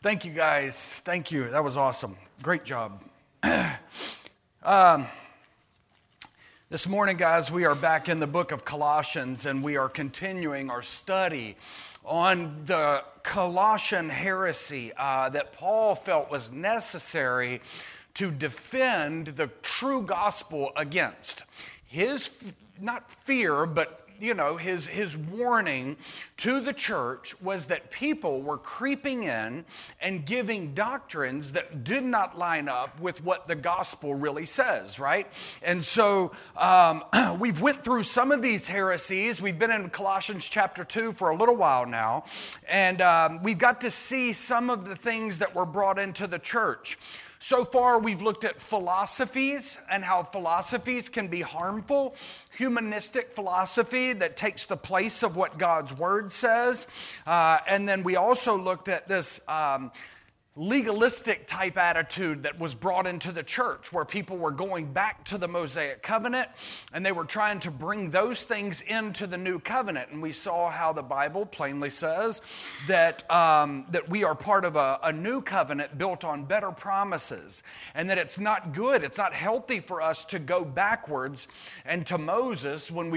Thank you, guys. Thank you. That was awesome. Great job. This morning, guys, we are back in the book of Colossians, and we are continuing our study on the Colossian heresy that Paul felt was necessary to defend the true gospel against. His, not fear, but his warning to the church was that people were creeping in and giving doctrines that did not line up with what the gospel really says, right? And so we've went through some of these heresies. We've been in Colossians chapter 2 for a little while now, and we've got to see some of the things that were brought into the church. So far, we've looked at philosophies and how philosophies can be harmful. Humanistic philosophy that takes the place of what God's Word says. And then we also looked at this legalistic type attitude that was brought into the church, where people were going back to the Mosaic covenant and they were trying to bring those things into the new covenant. And we saw how the Bible plainly says that we are part of a new covenant built on better promises, and that it's not good, it's not healthy for us to go backwards and to Moses when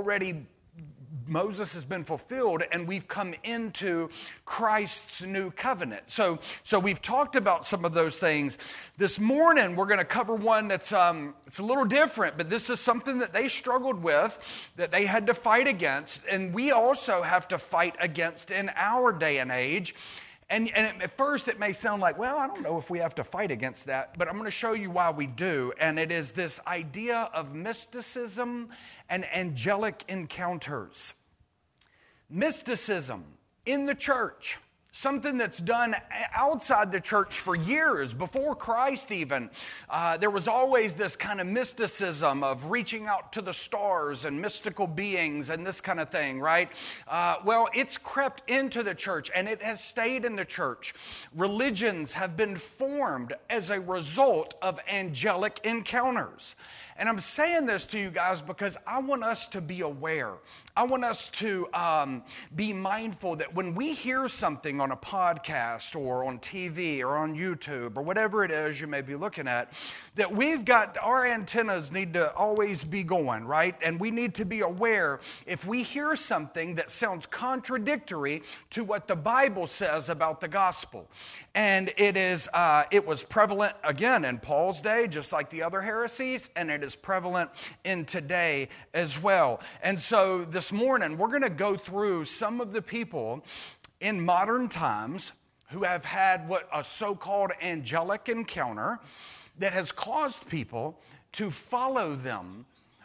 Moses has been fulfilled and we've come into Christ's new covenant. So we've talked about some of those things. This morning we're going to cover one that's it's a little different, but this is something that they struggled with, that they had to fight against, and we also have to fight against in our day and age. And at first it may sound like, well, I don't know if we have to fight against that, but I'm going to show you why we do. And it is this idea of mysticism and angelic encounters. Mysticism in the church, something that's done outside the church for years, before Christ even. There was always this kind of mysticism of reaching out to the stars and mystical beings and this kind of thing, right? Well, it's crept into the church and it has stayed in the church. Religions have been formed as a result of angelic encounters. And I'm saying this to you guys because I want us to be aware. I want us to be mindful that when we hear something on a podcast or on TV or on YouTube or whatever it is you may be looking at, that we've got, our antennas need to always be going, right? And we need to be aware if we hear something that sounds contradictory to what the Bible says about the gospel. And it was prevalent, again, in Paul's day, just like the other heresies, and it is prevalent in today as well. And so this morning, we're going to go through some of the people in modern times who have had what a so-called angelic encounter that has caused people to follow them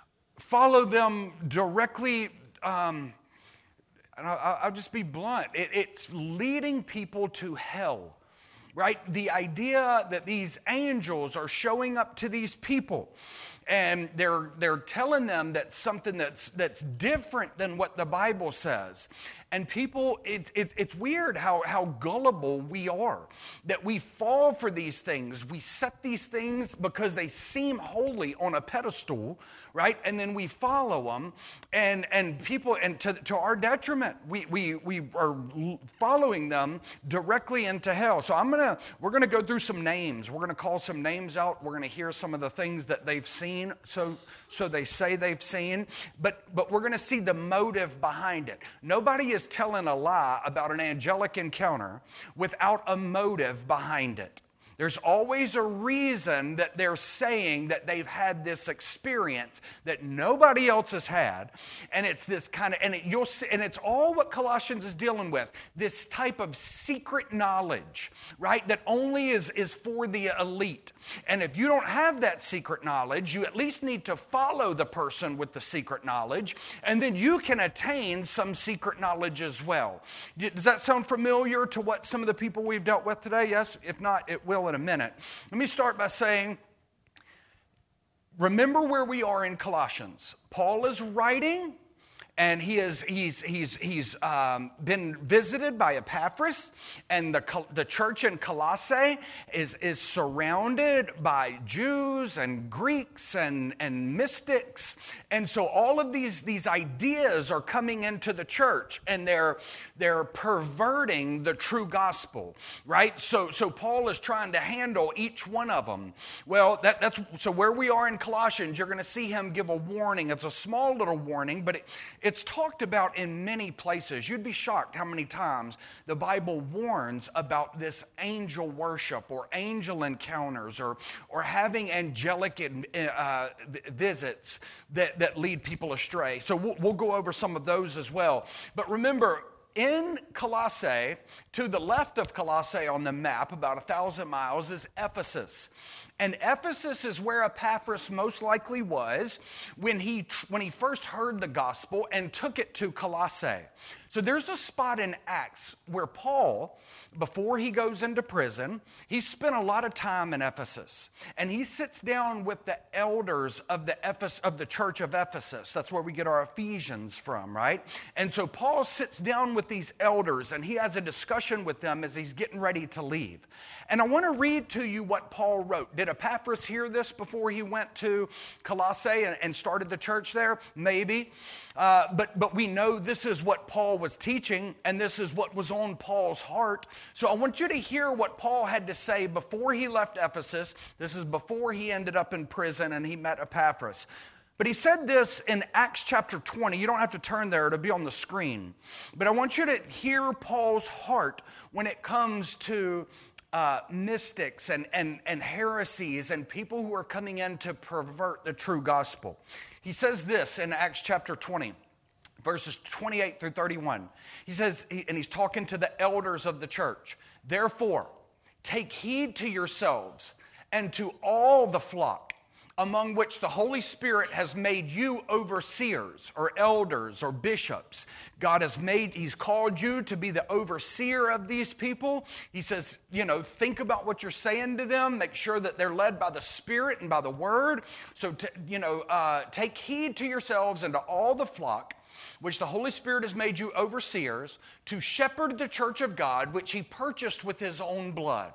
directly. And I'll just be blunt. It's leading people to hell, right? The idea that these angels are showing up to these people and they're telling them that something that's different than what the Bible says. And people, it's weird how gullible we are, that we fall for these things. We set these things because they seem holy on a pedestal, right? And then we follow them, and people, and to our detriment, we are following them directly into hell. So we're gonna go through some names. We're gonna call some names out. We're gonna hear some of the things that they've seen. So they say they've seen, but we're going to see the motive behind it. Nobody is telling a lie about an angelic encounter without a motive behind it. There's always a reason that they're saying that they've had this experience that nobody else has had, and it's this kind of, and it's all what Colossians is dealing with. This type of secret knowledge, right? That only is for the elite. And if you don't have that secret knowledge, you at least need to follow the person with the secret knowledge, and then you can attain some secret knowledge as well. Does that sound familiar to what some of the people we've dealt with today? Yes? If not, it will in a minute. Let me start by saying, remember where we are in Colossians. Paul is writing, and he's been visited by Epaphras, and the church in Colossae is surrounded by Jews and Greeks and mystics, and so all of these ideas are coming into the church, and they're perverting the true gospel, right? So Paul is trying to handle each one of them. Well, that's so where we are in Colossians, you're going to see him give a warning. It's a small little warning, but it's talked about in many places. You'd be shocked how many times the Bible warns about this angel worship or angel encounters or having angelic visits that lead people astray. So we'll go over some of those as well. But remember, in Colossae, to the left of Colossae on the map, about 1,000 miles, is Ephesus. And Ephesus is where Epaphras most likely was when he first heard the gospel and took it to Colossae. So there's a spot in Acts where Paul, before he goes into prison, he spent a lot of time in Ephesus. And he sits down with the elders of the church of Ephesus. That's where we get our Ephesians from, right? And so Paul sits down with these elders and he has a discussion with them as he's getting ready to leave. And I want to read to you what Paul wrote. Did Epaphras hear this before he went to Colossae and started the church there? Maybe. But we know this is what Paul was teaching, and this is what was on Paul's heart. So I want you to hear what Paul had to say before he left Ephesus. This is before he ended up in prison and he met Epaphras. But he said this in Acts chapter 20. You don't have to turn there, it'll be on the screen. But I want you to hear Paul's heart when it comes to mystics and heresies and people who are coming in to pervert the true gospel. He says this in Acts chapter 20, verses 28 through 31. He says, and he's talking to the elders of the church, "Therefore, take heed to yourselves and to all the flock, among which the Holy Spirit has made you overseers or elders or bishops." He's called you to be the overseer of these people. He says, think about what you're saying to them. Make sure that they're led by the Spirit and by the Word. So, take heed to yourselves and to all the flock, which the Holy Spirit has made you overseers, to shepherd the church of God, which he purchased with his own blood.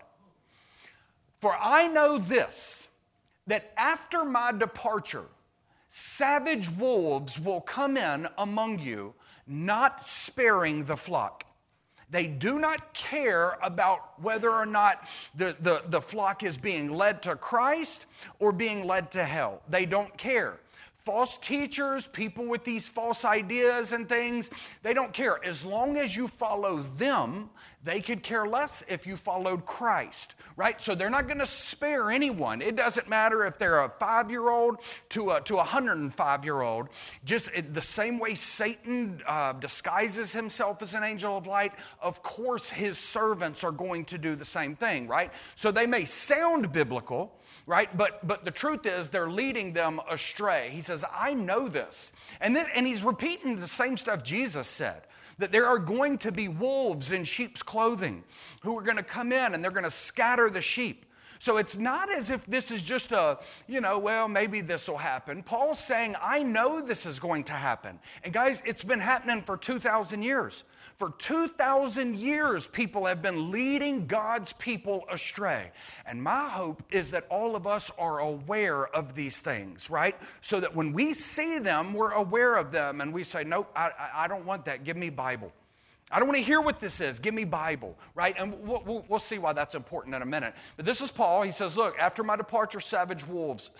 For I know this, that after my departure, savage wolves will come in among you, not sparing the flock. They do not care about whether or not the flock is being led to Christ or being led to hell. They don't care. False teachers, people with these false ideas and things, they don't care. As long as you follow them, they could care less if you followed Christ, right? So they're not going to spare anyone. It doesn't matter if they're a 5-year-old to a 105-year-old. Just the same way Satan disguises himself as an angel of light, of course his servants are going to do the same thing, right? So they may sound biblical, right? But the truth is they're leading them astray. He says, I know this. And he's repeating the same stuff Jesus said, that there are going to be wolves in sheep's clothing who are going to come in and they're going to scatter the sheep. So it's not as if this is just maybe this will happen. Paul's saying, I know this is going to happen. And guys, it's been happening for 2,000 years. For 2,000 years, people have been leading God's people astray. And my hope is that all of us are aware of these things, right? So that when we see them, we're aware of them and we say, nope, I don't want that. Give me Bible. I don't want to hear what this is. Give me Bible, right? And we'll see why that's important in a minute. But this is Paul. He says, look, after my departure, savage wolves.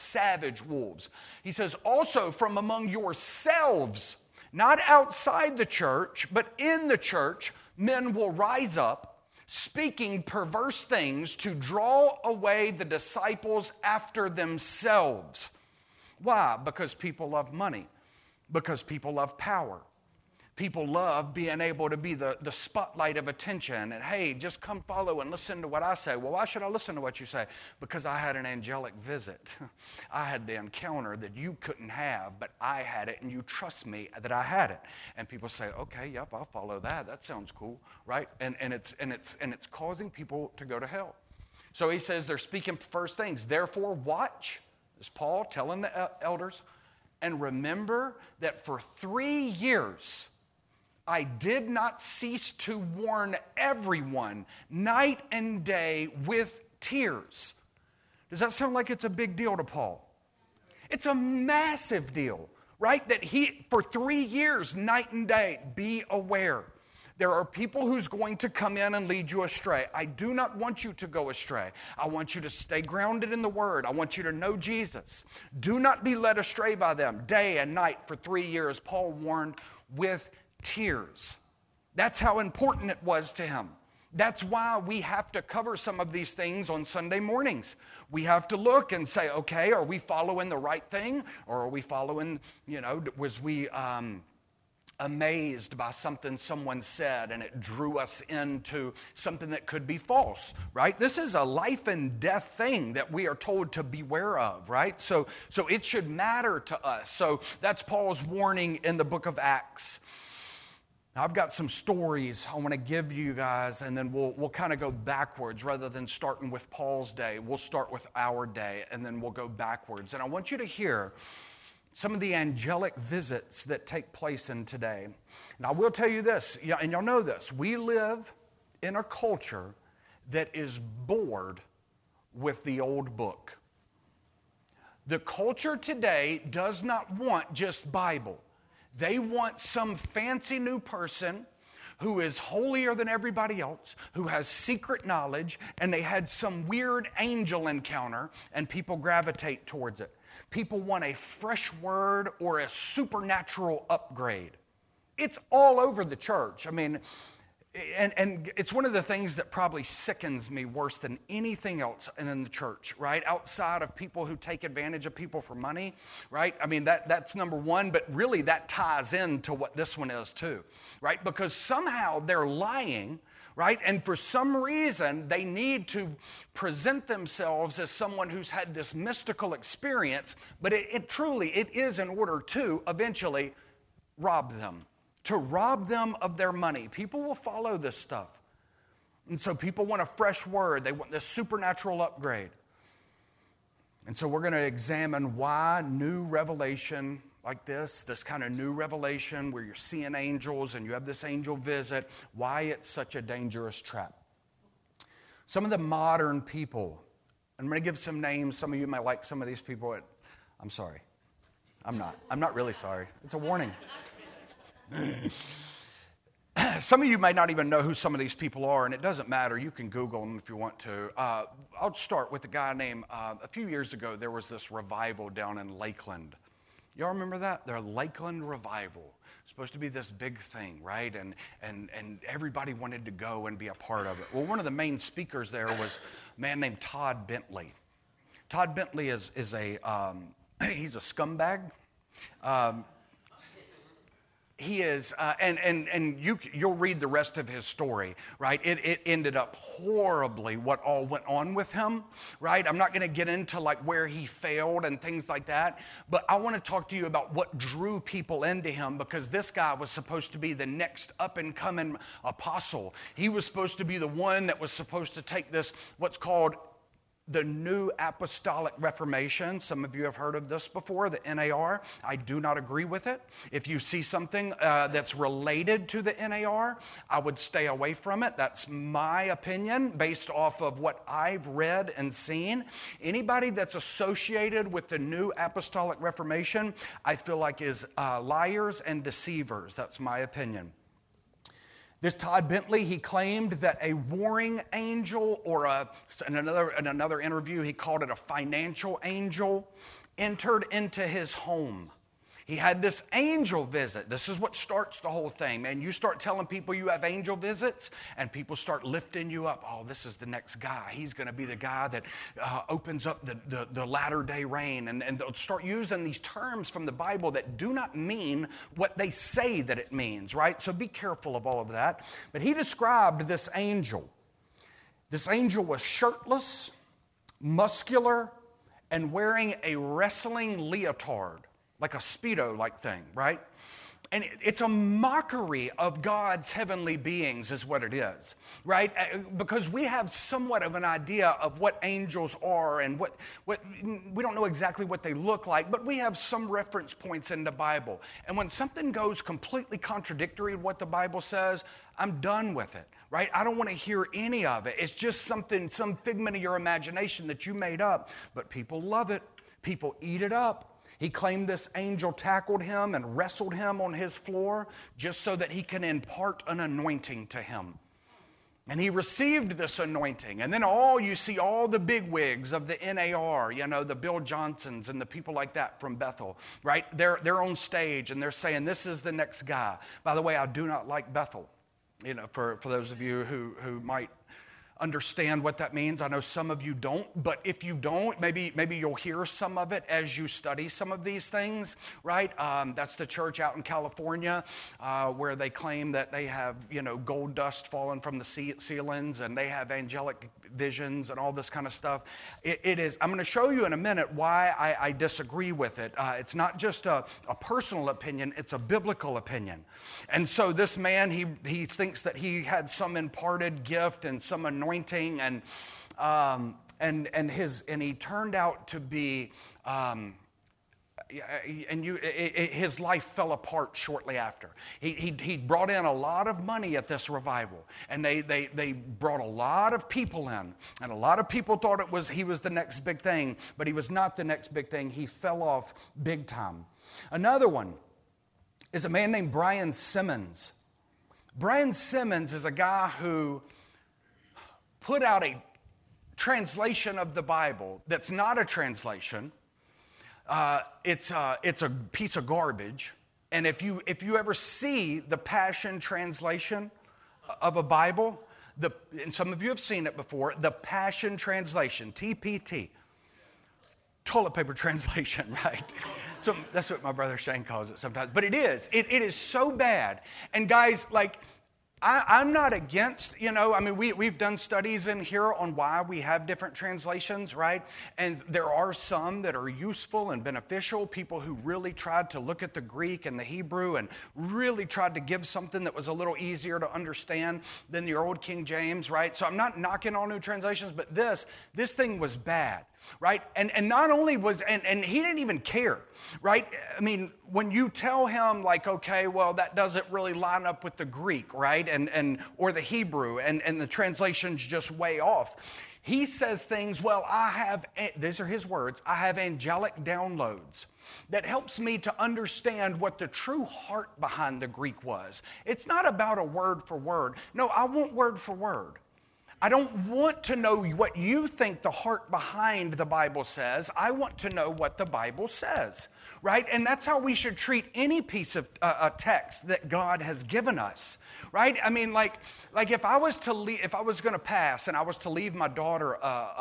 He says, also from among yourselves, not outside the church, but in the church, men will rise up, speaking perverse things to draw away the disciples after themselves. Why? Because people love money. Because people love power. People love being able to be the spotlight of attention. And hey, just come follow and listen to what I say. Well, why should I listen to what you say? Because I had an angelic visit. I had the encounter that you couldn't have, but I had it, and you trust me that I had it. And people say, okay, yep, I'll follow that. That sounds cool, right? And it's causing people to go to hell. So he says they're speaking first things. Therefore, watch. Is Paul telling the elders? and remember that for 3 years I did not cease to warn everyone night and day with tears. Does that sound like it's a big deal to Paul? It's a massive deal, right? That he, for 3 years, night and day, be aware. There are people who's going to come in and lead you astray. I do not want you to go astray. I want you to stay grounded in the Word. I want you to know Jesus. Do not be led astray by them. Day and night for 3 years, Paul warned with tears. That's how important it was to him. That's why we have to cover some of these things on Sunday mornings. We have to look and say, okay, are we following the right thing? Or are we following, was we amazed by something someone said and it drew us into something that could be false, right? This is a life and death thing that we are told to beware of, right? So it should matter to us. So that's Paul's warning in the book of Acts. Now, I've got some stories I want to give you guys, and then we'll kind of go backwards rather than starting with Paul's day. We'll start with our day, and then we'll go backwards. And I want you to hear some of the angelic visits that take place in today. And I will tell you this, and y'all know this, we live in a culture that is bored with the old book. The culture today does not want just Bible. They want some fancy new person who is holier than everybody else, who has secret knowledge, and they had some weird angel encounter, and people gravitate towards it. People want a fresh word or a supernatural upgrade. It's all over the church. I mean, and it's one of the things that probably sickens me worse than anything else in the church, right? Outside of people who take advantage of people for money, right? I mean, that's number one, but really that ties into what this one is too, right? Because somehow they're lying, right? And for some reason, they need to present themselves as someone who's had this mystical experience, but it truly is in order to eventually rob them. To rob them of their money. People will follow this stuff. And so people want a fresh word. They want this supernatural upgrade. And so we're going to examine why new revelation like this kind of new revelation where you're seeing angels and you have this angel visit, why it's such a dangerous trap. Some of the modern people, I'm going to give some names. Some of you might like some of these people. I'm sorry. I'm not really sorry. It's a warning. Some of you may not even know who some of these people are, and it doesn't matter. You can Google them if you want to. I'll start with a guy named, a few years ago, there was this revival down in Lakeland. Y'all remember that? The Lakeland Revival. It's supposed to be this big thing, right? And everybody wanted to go and be a part of it. Well, one of the main speakers there was a man named Todd Bentley. Todd Bentley is he's a scumbag. He is, and you'll read the rest of his story, right? It ended up horribly what all went on with him, right? I'm not going to get into like where he failed and things like that, but I want to talk to you about what drew people into him, because this guy was supposed to be the next up-and-coming apostle. He was supposed to be the one that was supposed to take this, what's called the New Apostolic Reformation. Some of you have heard of this before, the NAR. I do not agree with it. If you see something that's related to the NAR, I would stay away from it. That's my opinion based off of what I've read and seen. Anybody that's associated with the New Apostolic Reformation, I feel like is liars and deceivers. That's my opinion. This Todd Bentley, he claimed that a warring angel, or in another interview, he called it a financial angel, entered into his home. He had this angel visit. This is what starts the whole thing, man. You start telling people you have angel visits, and people start lifting you up. Oh, this is the next guy. He's going to be the guy that opens up the latter-day rain. And they'll start using these terms from the Bible that do not mean what they say that it means, right? So be careful of all of that. But he described this angel. This angel was shirtless, muscular, and wearing a wrestling leotard. Like a Speedo-like thing, right? And it's a mockery of God's heavenly beings is what it is, right? Because we have somewhat of an idea of what angels are and what we don't know exactly what they look like, but we have some reference points in the Bible. And when something goes completely contradictory to what the Bible says, I'm done with it, right? I don't want to hear any of it. It's just some figment of your imagination that you made up, but people love it. People eat it up. He claimed this angel tackled him and wrestled him on his floor just so that he can impart an anointing to him. And he received this anointing. And then you see all the bigwigs of the NAR, the Bill Johnsons and the people like that from Bethel, right? They're on stage and they're saying, this is the next guy. By the way, I do not like Bethel. For those of you who might understand what that means. I know some of you don't, but if you don't, maybe you'll hear some of it as you study some of these things, right? That's the church out in California where they claim that they have, gold dust falling from the ceilings and they have angelic visions and all this kind of stuff. It is. I'm going to show you in a minute why I disagree with it. It's not just a personal opinion, it's a biblical opinion. And so this man, he thinks that he had some imparted gift and some anointing, and he turned out to be, his life fell apart shortly after. He brought in a lot of money at this revival, and they brought a lot of people in, and a lot of people thought he was the next big thing, but he was not the next big thing. He fell off big time. Another one is a man named Brian Simmons. Brian Simmons is a guy who put out a translation of the Bible that's not a translation. It's a piece of garbage. And if you ever see the Passion Translation of a Bible, and some of you have seen it before, the Passion Translation, TPT, toilet paper translation, right? So that's what my brother Shane calls it sometimes. But it is so bad. And guys, I'm not against, we've done studies in here on why we have different translations, right? And there are some that are useful and beneficial, people who really tried to look at the Greek and the Hebrew and really tried to give something that was a little easier to understand than the old King James, right? So I'm not knocking all new translations, but this thing was bad. Right? And not only and he didn't even care, right? I mean, when you tell him okay, well, that doesn't really line up with the Greek, right? Or the Hebrew, and the translation's just way off. He says things, well, these are his words, I have angelic downloads that helps me to understand what the true heart behind the Greek was. It's not about a word for word. No, I want word for word. I don't want to know what you think the heart behind the Bible says. I want to know what the Bible says, right? And that's how we should treat any piece of text that God has given us, right? I mean, if I was going to pass and I was to leave my daughter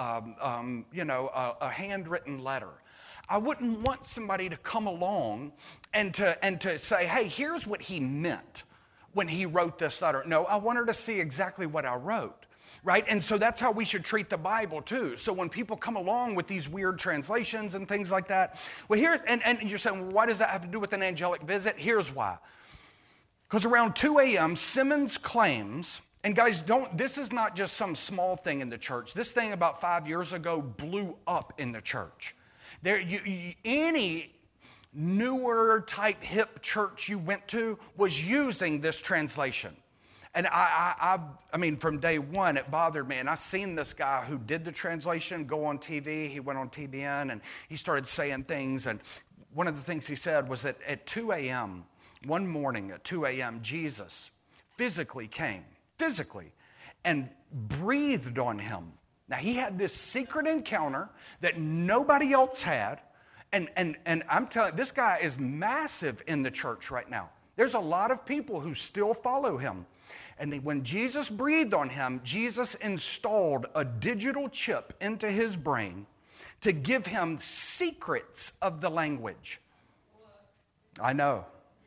a handwritten letter, I wouldn't want somebody to come along and to say, hey, here's what he meant when he wrote this letter. No, I want her to see exactly what I wrote. Right? And so that's how we should treat the Bible too. So when people come along with these weird translations and things like that, well, and you're saying, well, why does that have to do with an angelic visit? Here's why. Because around 2 a.m., Simmons claims, and guys, this is not just some small thing in the church. This thing about 5 years ago blew up in the church. Any newer type hip church you went to was using this translation. And I mean, from day one, it bothered me. And I seen this guy who did the translation go on TV. He went on TBN and he started saying things. And one of the things he said was that at 2 a.m., one morning at 2 a.m., Jesus physically came, and breathed on him. Now, he had this secret encounter that nobody else had. And I'm telling you, this guy is massive in the church right now. There's a lot of people who still follow him. And when Jesus breathed on him, Jesus installed a digital chip into his brain to give him secrets of the language. I know.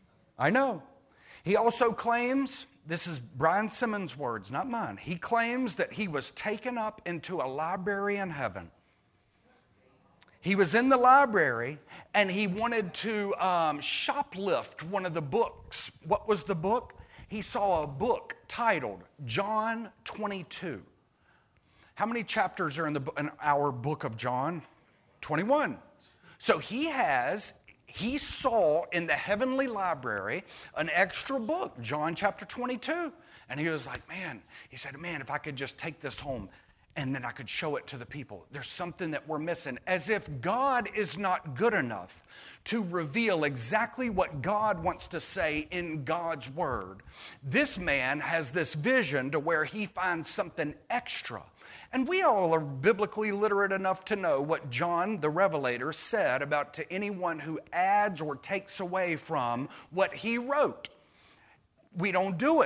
He also claims, this is Brian Simmons' words, not mine. He claims that he was taken up into a library in heaven. he was in the library and he wanted to shoplift one of the books. What was the book? He saw a book titled John 22. How many chapters are in our book of John? 21. So he saw in the heavenly library an extra book, John chapter 22. And he was like, man, he said, man, if I could just take this home and then I could show it to the people. There's something that we're missing. As if God is not good enough to reveal exactly what God wants to say in God's word. This man has this vision to where he finds something extra. And we all are biblically literate enough to know what John the Revelator said about to anyone who adds or takes away from what he wrote. We don't do it.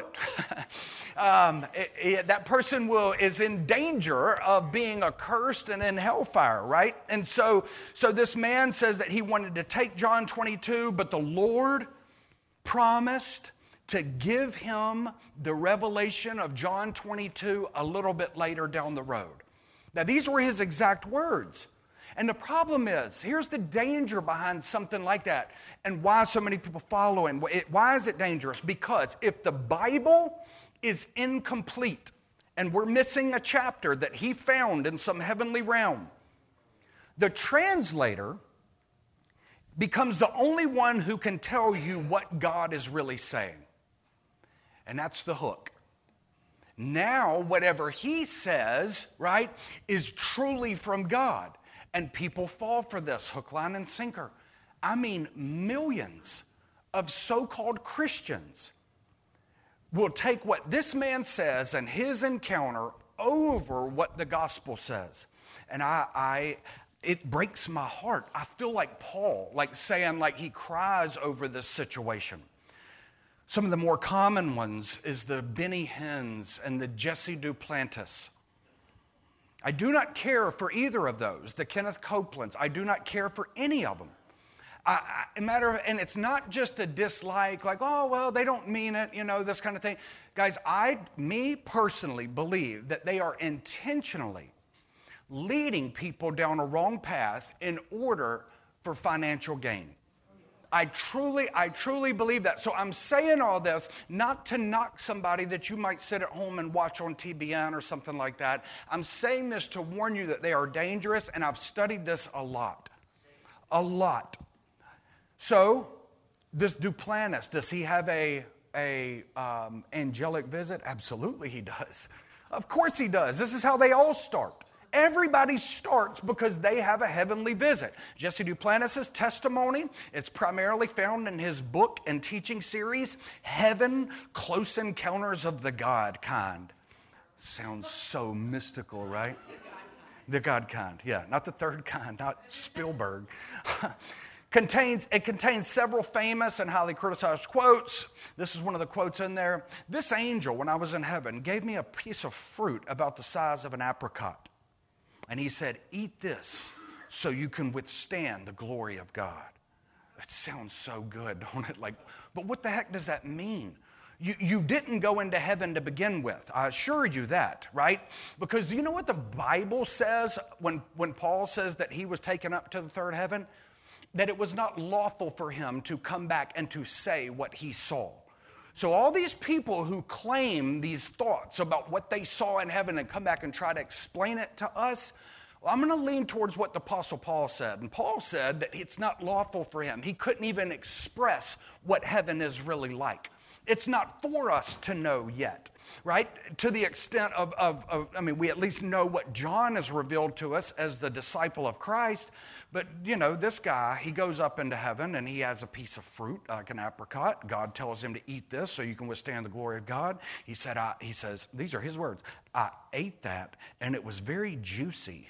That person is in danger of being accursed and in hellfire, right? And so this man says that he wanted to take John 22, but the Lord promised to give him the revelation of John 22 a little bit later down the road. Now, these were his exact words. And the problem is, here's the danger behind something like that and why so many people follow him. Why is it dangerous? Because if the Bible is incomplete and we're missing a chapter that he found in some heavenly realm, the translator becomes the only one who can tell you what God is really saying. And that's the hook. Now, whatever he says, right, is truly from God. And people fall for this hook, line, and sinker. I mean, millions of so-called Christians will take what this man says and his encounter over what the gospel says. And it breaks my heart. I feel like Paul, like saying, like he cries over this situation. Some of the more common ones is the Benny Hinn's and the Jesse Duplantis. I do not care for either of those, the Kenneth Copelands. I do not care for any of them. And it's not just a dislike, like, oh, well, they don't mean it, this kind of thing. Guys, me personally believe that they are intentionally leading people down a wrong path in order for financial gain. I truly believe that. So I'm saying all this not to knock somebody that you might sit at home and watch on TBN or something like that. I'm saying this to warn you that they are dangerous, and I've studied this a lot. A lot. So, this Duplantis, does he have a angelic visit? Absolutely he does. Of course he does. This is how they all start. Everybody starts because they have a heavenly visit. Jesse Duplantis' testimony, it's primarily found in his book and teaching series, Heaven, Close Encounters of the God Kind. Sounds so mystical, right? The God kind, yeah, not the third kind, not Spielberg. It contains several famous and highly criticized quotes. This is one of the quotes in there. This angel, when I was in heaven, gave me a piece of fruit about the size of an apricot. And he said, eat this so you can withstand the glory of God. That sounds so good, don't it? But what the heck does that mean? You didn't go into heaven to begin with. I assure you that, right? Because do you know what the Bible says when Paul says that he was taken up to the third heaven? That it was not lawful for him to come back and to say what he saw. So all these people who claim these thoughts about what they saw in heaven and come back and try to explain it to us, well, I'm going to lean towards what the Apostle Paul said. And Paul said that it's not lawful for him. He couldn't even express what heaven is really like. It's not for us to know yet, right? To the extent we at least know what John has revealed to us as the disciple of Christ. But, this guy, he goes up into heaven and he has a piece of fruit, like an apricot. God tells him to eat this so you can withstand the glory of God. He says, these are his words, I ate that and it was very juicy.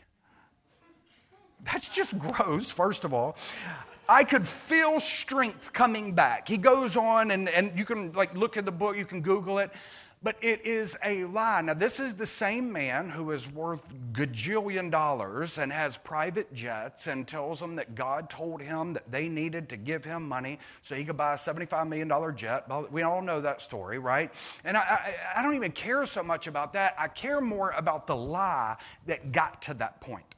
That's just gross, first of all. I could feel strength coming back. He goes on and you can look at the book, you can Google it. But it is a lie. Now, this is the same man who is worth gajillion dollars and has private jets and tells them that God told him that they needed to give him money so he could buy a $75 million jet. We all know that story, right? And I don't even care so much about that. I care more about the lie that got to that point.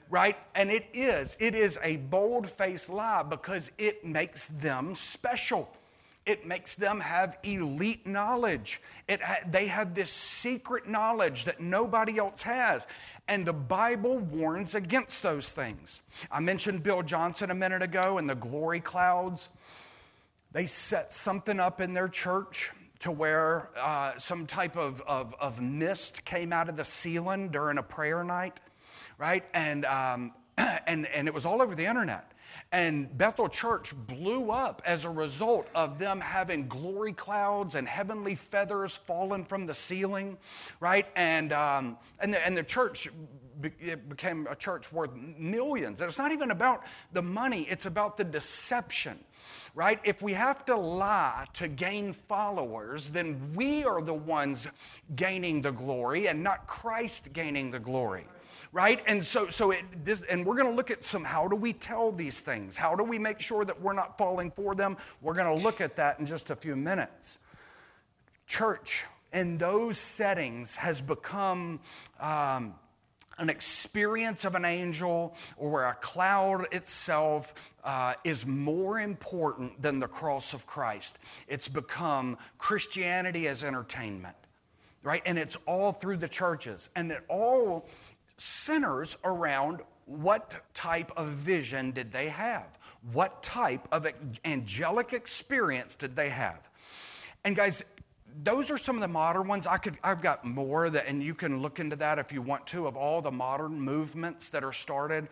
right? And it is a bold-faced lie because it makes them special. It makes them have elite knowledge. They have this secret knowledge that nobody else has. And the Bible warns against those things. I mentioned Bill Johnson a minute ago and the glory clouds. They set something up in their church to where some type of mist came out of the ceiling during a prayer night, right? And it was all over the internet. And Bethel Church blew up as a result of them having glory clouds and heavenly feathers falling from the ceiling, right? And the church became a church worth millions. And it's not even about the money, it's about the deception, right? If we have to lie to gain followers, then we are the ones gaining the glory and not Christ gaining the glory. Right? And and we're going to look at how do we tell these things? How do we make sure that we're not falling for them? We're going to look at that in just a few minutes. Church in those settings has become an experience of an angel, or where a cloud itself is more important than the cross of Christ. It's become Christianity as entertainment, right? And it's all through the churches, and it all centers around what type of vision did they have? What type of angelic experience did they have? And guys, those are some of the modern ones. I've got more and you can look into that if you want to, of all the modern movements that are started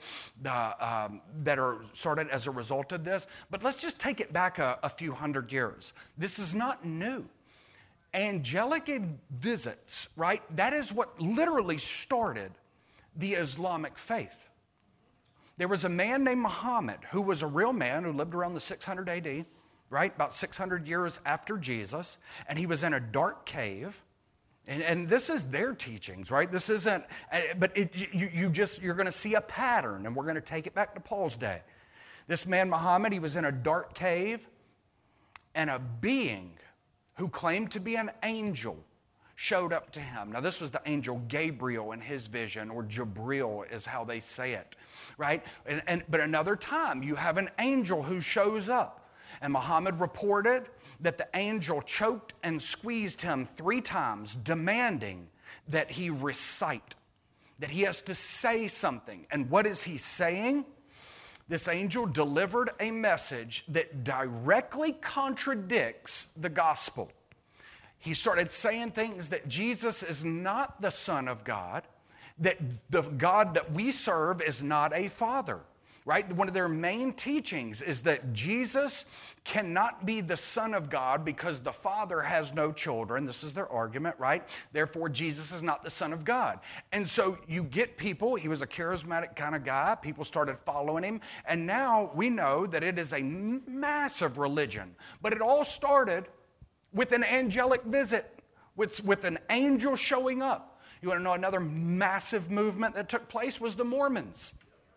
as a result of this. But let's just take it back a few hundred years. This is not new. Angelic visits, right? That is what literally started the Islamic faith. There was a man named Muhammad who was a real man who lived around the 600 AD, right? About 600 years after Jesus. And he was in a dark cave. And this is their teachings, right? This isn't, but you're going to see a pattern, and we're going to take it back to Paul's day. This man Muhammad, he was in a dark cave, and a being who claimed to be an angel showed up to him. Now, this was the angel Gabriel in his vision, or Jabril is how they say it, right? But another time, you have an angel who shows up. And Muhammad reported that the angel choked and squeezed him 3 times, demanding that he recite, that he has to say something. And what is he saying? This angel delivered a message that directly contradicts the gospel. He started saying things that Jesus is not the Son of God, that the God that we serve is not a father, right? One of their main teachings is that Jesus cannot be the Son of God because the Father has no children. This is their argument, right? Therefore, Jesus is not the Son of God. And so you get people, he was a charismatic kind of guy, people started following him, and now we know that it is a massive religion. But it all started with an angelic visit, with an angel showing up. You want to know another massive movement that took place was the Mormons.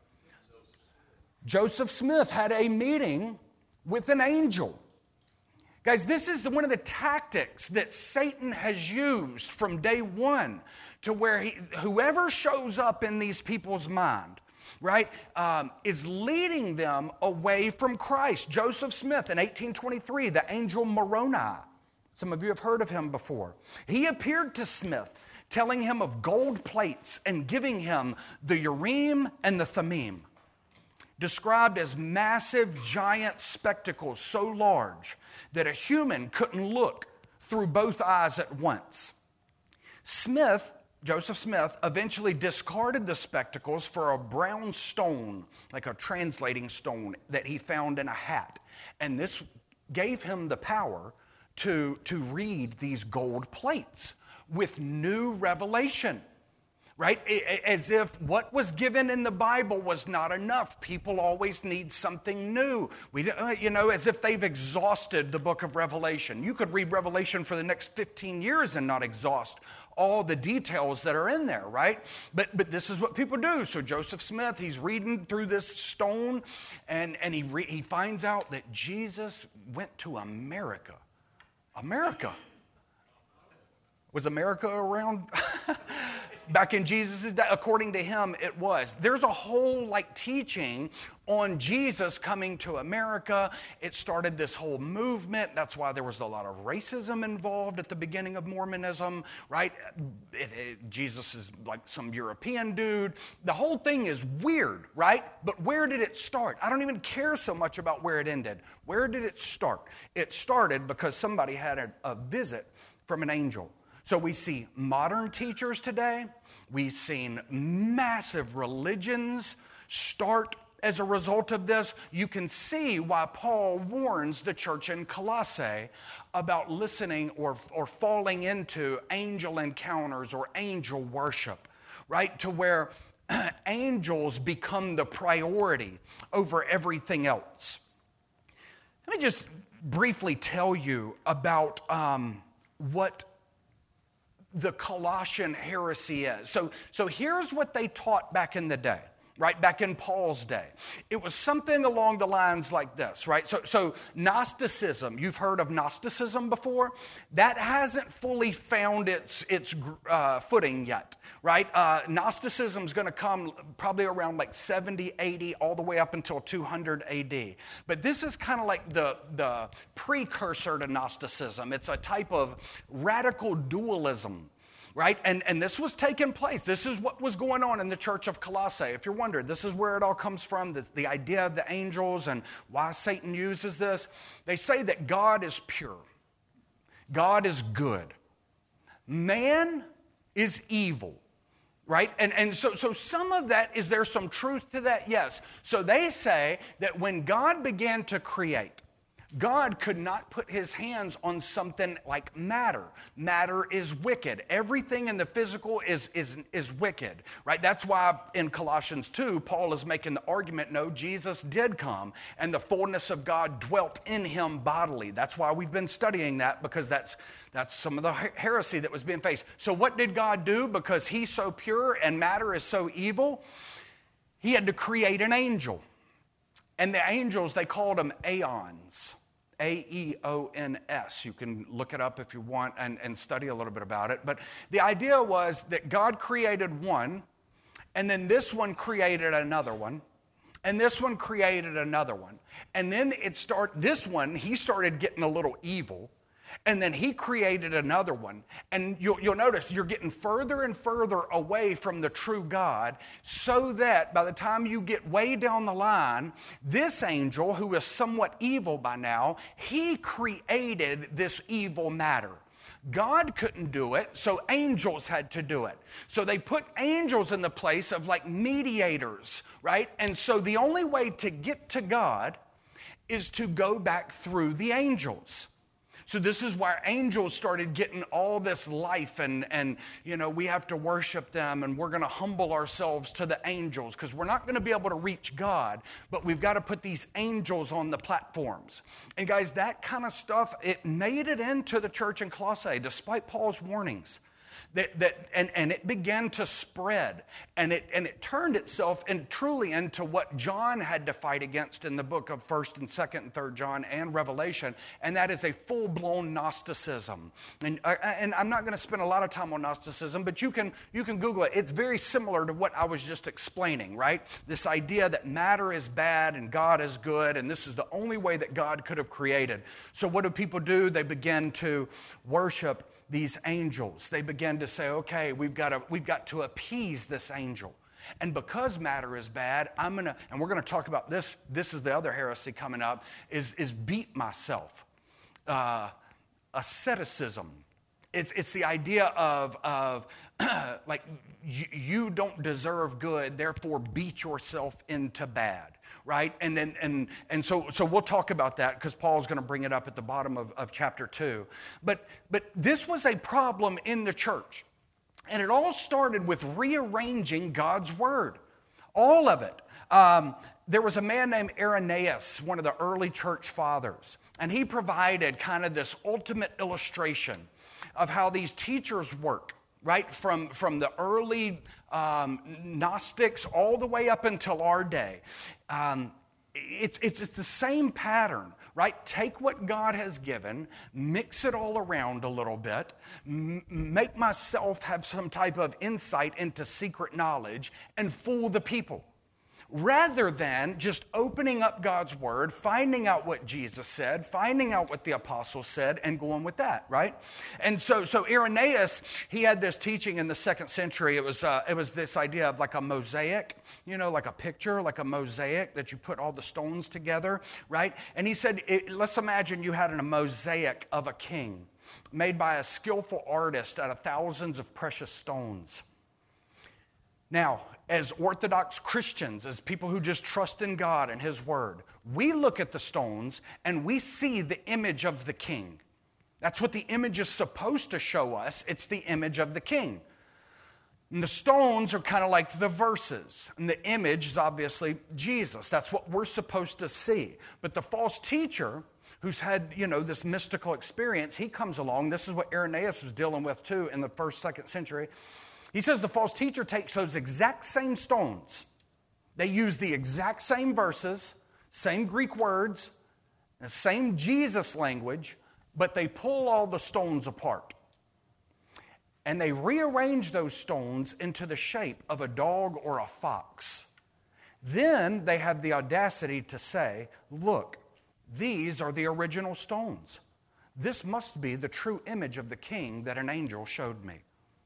Joseph Smith had a meeting with an angel. Guys, this is one of the tactics that Satan has used from day one, to where whoever shows up in these people's mind, right, is leading them away from Christ. Joseph Smith in 1823, the angel Moroni. Some of you have heard of him before. He appeared to Smith, telling him of gold plates and giving him the Urim and the Thummim, described as massive, giant spectacles so large that a human couldn't look through both eyes at once. Joseph Smith, eventually discarded the spectacles for a brown stone, like a translating stone, that he found in a hat. And this gave him the power to read these gold plates with new revelation, right? As if what was given in the Bible was not enough. People always need something new. As if they've exhausted the book of Revelation. You could read Revelation for the next 15 years and not exhaust all the details that are in there, right? But this is what people do. So Joseph Smith, he's reading through this stone, and he finds out that Jesus went to America. America. Was America around? Back in Jesus' day, according to him, it was. There's a whole teaching on Jesus coming to America. It started this whole movement. That's why there was a lot of racism involved at the beginning of Mormonism, right? Jesus is like some European dude. The whole thing is weird, right? But where did it start? I don't even care so much about where it ended. Where did it start? It started because somebody had a visit from an angel. So we see modern teachers today. We've seen massive religions start as a result of this. You can see why Paul warns the church in Colossae about listening or falling into angel encounters or angel worship, right? To where angels become the priority over everything else. Let me just briefly tell you about what the Colossian heresy is. So here's what they taught back in the day. Right, back in Paul's day. It was something along the lines like this, right? So Gnosticism, you've heard of Gnosticism before? That hasn't fully found its footing yet, right? Gnosticism is going to come probably around 70, 80, all the way up until 200 AD. But this is kind of like the precursor to Gnosticism. It's a type of radical dualism. Right? And this was taking place. This is what was going on in the church of Colossae. If you're wondering, this is where it all comes from, the idea of the angels and why Satan uses this. They say that God is pure. God is good. Man is evil. Right? And so some of that, is there some truth to that? Yes. So they say that when God began to create, God could not put his hands on something like matter. Matter is wicked. Everything in the physical is wicked, right? That's why in Colossians 2, Paul is making the argument, no, Jesus did come and the fullness of God dwelt in him bodily. That's why we've been studying that, because that's some of the heresy that was being faced. So what did God do? Because he's so pure and matter is so evil, he had to create an angel. And the angels, they called them aeons, A-E-O-N-S. You can look it up if you want and study a little bit about it. But the idea was that God created one, and then this one created another one, and this one created another one. And then this one, he started getting a little evil, and then he created another one. And you'll notice you're getting further and further away from the true God, so that by the time you get way down the line, this angel, who is somewhat evil by now, he created this evil matter. God couldn't do it, so angels had to do it. So they put angels in the place of mediators, right? And so the only way to get to God is to go back through the angels. So this is why angels started getting all this life, and we have to worship them, and we're going to humble ourselves to the angels, because we're not going to be able to reach God, but we've got to put these angels on the platforms. And guys, that kind of stuff, it made it into the church in Colossae, despite Paul's warnings. And it began to spread, and it turned itself truly into what John had to fight against in the book of 1st and 2nd and 3rd John and Revelation, and that is a full-blown Gnosticism. And I'm not going to spend a lot of time on Gnosticism, but you can Google it. It's very similar to what I was just explaining, right? This idea that matter is bad and God is good, and this is the only way that God could have created. So what do people do? They begin to worship these angels. They begin to say, okay, we've got to appease this angel. And because matter is bad, and we're going to talk about this is the other heresy coming up, is beat myself. Asceticism. It's the idea of you don't deserve good, therefore beat yourself into bad. Right? And so we'll talk about that, because Paul's going to bring it up at the bottom of chapter 2. But this was a problem in the church. And it all started with rearranging God's word. All of it. There was a man named Irenaeus, one of the early church fathers, and he provided kind of this ultimate illustration of how these teachers work. Right, from the early Gnostics all the way up until our day. it's the same pattern, right? Take what God has given, mix it all around a little bit, make myself have some type of insight into secret knowledge, and fool the people. Rather than just opening up God's word, finding out what Jesus said, finding out what the apostles said, and going with that, right? And so Irenaeus, he had this teaching in the 2nd century. It was this idea of like a mosaic, like a picture, like a mosaic that you put all the stones together, right? And he said, let's imagine you had a mosaic of a king made by a skillful artist out of thousands of precious stones. Now, as Orthodox Christians, as people who just trust in God and His Word, we look at the stones and we see the image of the king. That's what the image is supposed to show us. It's the image of the king. And the stones are kind of like the verses. And the image is obviously Jesus. That's what we're supposed to see. But the false teacher, who's had, this mystical experience, he comes along. This is what Irenaeus was dealing with too in the 1st, 2nd century. He says the false teacher takes those exact same stones. They use the exact same verses, same Greek words, the same Jesus language, but they pull all the stones apart. And they rearrange those stones into the shape of a dog or a fox. Then they have the audacity to say, look, these are the original stones. This must be the true image of the king that an angel showed me.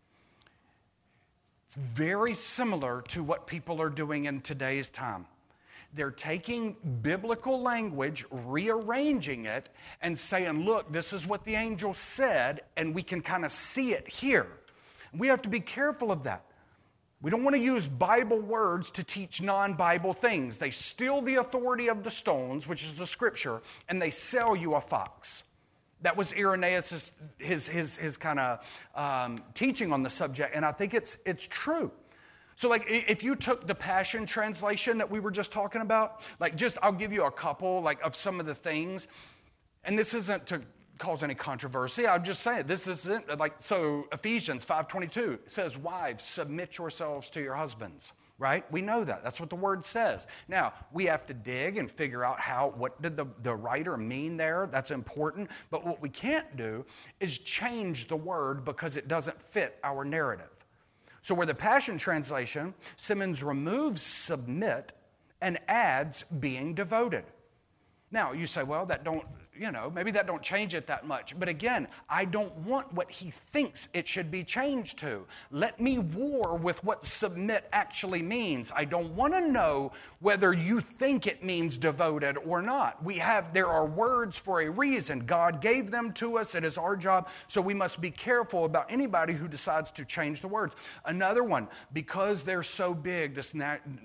It's very similar to what people are doing in today's time. They're taking biblical language, rearranging it, and saying, look, this is what the angel said, and we can kind of see it here. We have to be careful of that. We don't want to use Bible words to teach non-Bible things. They steal the authority of the stones, which is the Scripture, and they sell you a fox. That was Irenaeus' his kind of teaching on the subject, and I think it's true. So like if you took the Passion Translation that we were just talking about, I'll give you a couple of some of the things, and this isn't to cause any controversy. I'm just saying this isn't so Ephesians 5:22 says, wives, submit yourselves to your husbands. Right? We know that. That's what the word says. Now, we have to dig and figure out what did the writer mean there. That's important. But what we can't do is change the word because it doesn't fit our narrative. So where the Passion Translation, Simmons removes submit and adds being devoted. Now, you say, well, maybe that don't change it that much. But again, I don't want what he thinks it should be changed to. Let me war with what submit actually means. I don't want to know whether you think it means devoted or not. There are words for a reason. God gave them to us. It is our job. So we must be careful about anybody who decides to change the words. Another one, because they're so big, this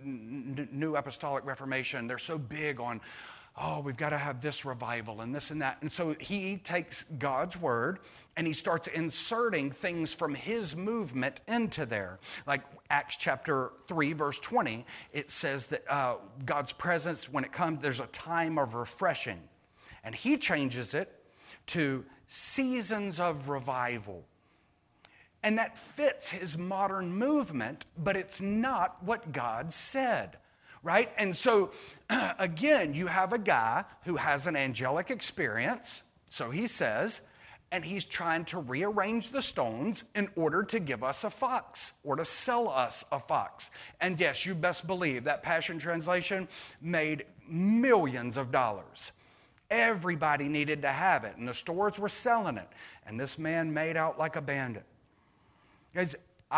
New Apostolic Reformation, they're so big on, we've got to have this revival and this and that. And so he takes God's word and he starts inserting things from his movement into there. Like Acts chapter 3, verse 20, it says that God's presence, when it comes, there's a time of refreshing. And he changes it to seasons of revival. And that fits his modern movement, but it's not what God said. Right? And so, again, you have a guy who has an angelic experience, so he says, and he's trying to rearrange the stones in order to give us a fox or to sell us a fox. And yes, you best believe that Passion Translation made millions of dollars. Everybody needed to have it, and the stores were selling it, and this man made out like a bandit. Guys,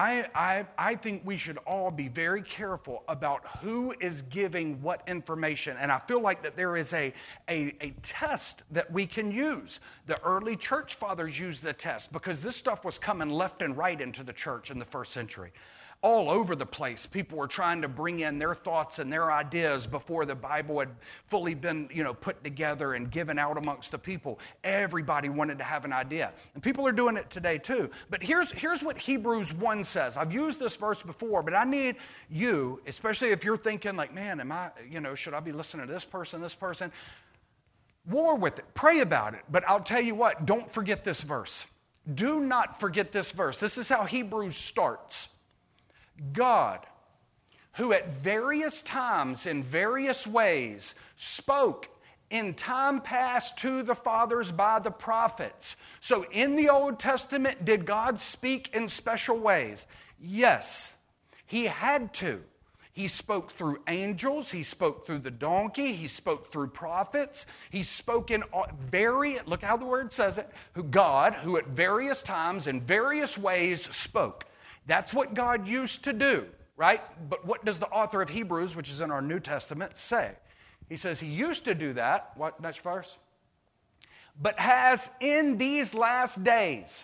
I think we should all be very careful about who is giving what information. And I feel like that there is a test that we can use. The early church fathers used the test because this stuff was coming left and right into the church in the 1st century. All over the place, people were trying to bring in their thoughts and their ideas before the Bible had fully been, put together and given out amongst the people. Everybody wanted to have an idea. And people are doing it today too. But here's what Hebrews 1 says. I've used this verse before, but I need you, especially if you're thinking like, man, should I be listening to this person? War with it. Pray about it. But I'll tell you what, don't forget this verse. Do not forget this verse. This is how Hebrews starts. God, who at various times in various ways spoke in time past to the fathers by the prophets. So in the Old Testament, did God speak in special ways? Yes, he had to. He spoke through angels, he spoke through the donkey, he spoke through prophets, he spoke in look how the word says it, God, who at various times in various ways spoke. That's what God used to do, right? But what does the author of Hebrews, which is in our New Testament, say? He says he used to do that. What, next verse? But has in these last days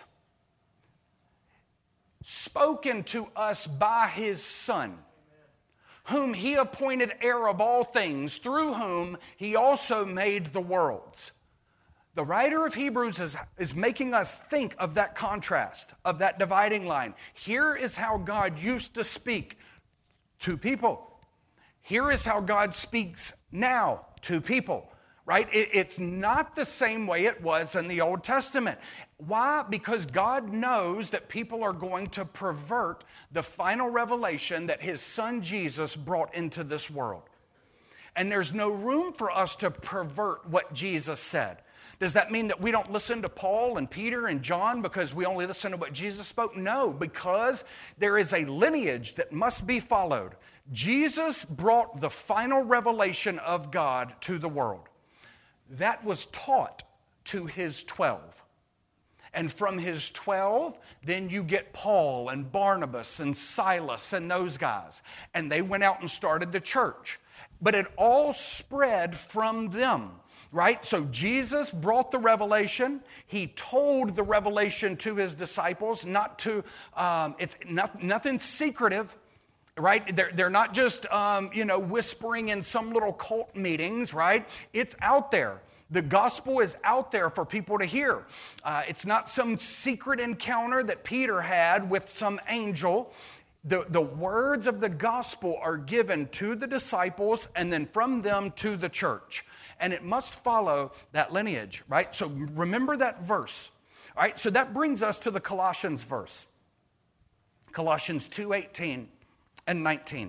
spoken to us by his Son, whom he appointed heir of all things, through whom he also made the worlds. The writer of Hebrews is making us think of that contrast, of that dividing line. Here is how God used to speak to people. Here is how God speaks now to people, right? It's not the same way it was in the Old Testament. Why? Because God knows that people are going to pervert the final revelation that his Son Jesus brought into this world. And there's no room for us to pervert what Jesus said. Does that mean that we don't listen to Paul and Peter and John because we only listen to what Jesus spoke? No, because there is a lineage that must be followed. Jesus brought the final revelation of God to the world. That was taught to his 12. And from his 12, then you get Paul and Barnabas and Silas and those guys. And they went out and started the church. But it all spread from them, right? So Jesus brought the revelation. He told the revelation to his disciples, it's nothing secretive. Right? They're not just, whispering in some little cult meetings, right? It's out there. The gospel is out there for people to hear. It's not some secret encounter that Peter had with some angel. The words of the gospel are given to the disciples and then from them to the church. And it must follow that lineage, right? So remember that verse. All right, so that brings us to the Colossians verse. Colossians 2:18. And 19.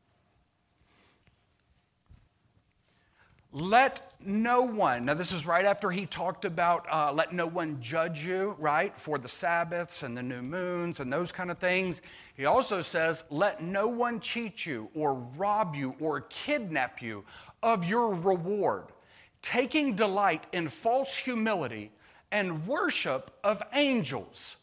Let no one, now this is right after he talked about let no one judge you, right, for the Sabbaths and the new moons and those kind of things. He also says, let no one cheat you or rob you or kidnap you of your reward, taking delight in false humility and worship of angels.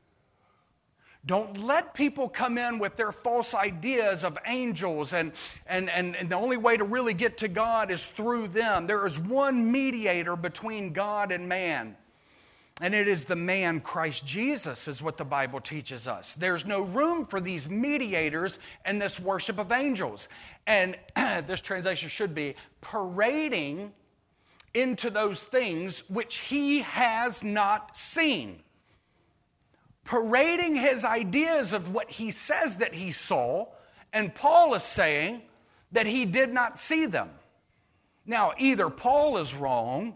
Don't let people come in with their false ideas of angels and the only way to really get to God is through them. There is one mediator between God and man, and it is the man Christ Jesus, is what the Bible teaches us. There's no room for these mediators and this worship of angels. And this translation should be parading into those things which he has not seen. Parading his ideas of what he says that he saw, and Paul is saying that he did not see them. Now, either Paul is wrong,